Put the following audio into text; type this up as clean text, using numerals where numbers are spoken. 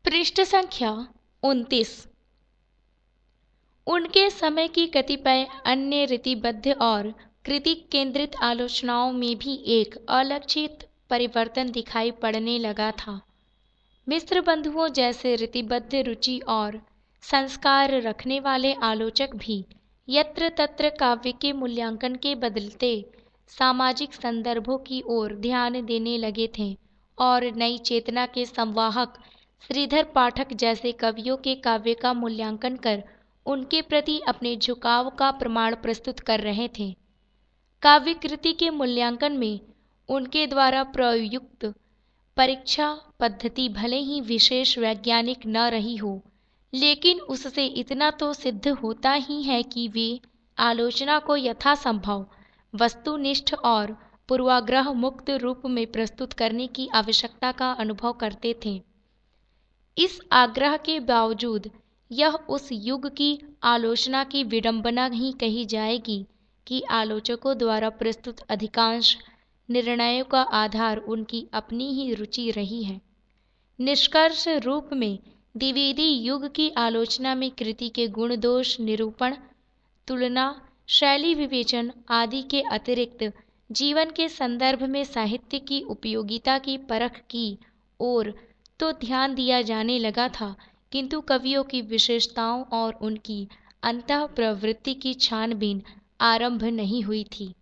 पृष्ठ संख्या 29। उनके समय की कतिपय अन्य रीतिबद्ध और कृति केंद्रित आलोचनाओं में भी एक अलक्षित परिवर्तन दिखाई पड़ने लगा था। मिस्र बंधुओं जैसे रीतिबद्ध रुचि और संस्कार रखने वाले आलोचक भी यत्र तत्र काव्य के मूल्यांकन के बदलते सामाजिक संदर्भों की ओर ध्यान देने लगे थे और नई चेतना के संवाहक श्रीधर पाठक जैसे कवियों के काव्य का मूल्यांकन कर उनके प्रति अपने झुकाव का प्रमाण प्रस्तुत कर रहे थे। काव्य कृति के मूल्यांकन में उनके द्वारा प्रयुक्त परीक्षा पद्धति भले ही विशेष वैज्ञानिक न रही हो, लेकिन उससे इतना तो सिद्ध होता ही है कि वे आलोचना को यथासंभव वस्तुनिष्ठ और पूर्वाग्रह मुक्त रूप में प्रस्तुत करने की आवश्यकता का अनुभव करते थे। इस आग्रह के बावजूद यह उस युग की आलोचना की विडंबना ही कही जाएगी कि आलोचकों द्वारा प्रस्तुत अधिकांश निर्णयों का आधार उनकी अपनी ही रुचि रही है। निष्कर्ष रूप में द्विवेदी युग की आलोचना में कृति के गुण दोष निरूपण, तुलना, शैली विवेचन आदि के अतिरिक्त जीवन के संदर्भ में साहित्य की उपयोगिता की परख की ओर तो ध्यान दिया जाने लगा था, किंतु कवियों की विशेषताओं और उनकी अंतःप्रवृत्ति की छानबीन आरंभ नहीं हुई थी।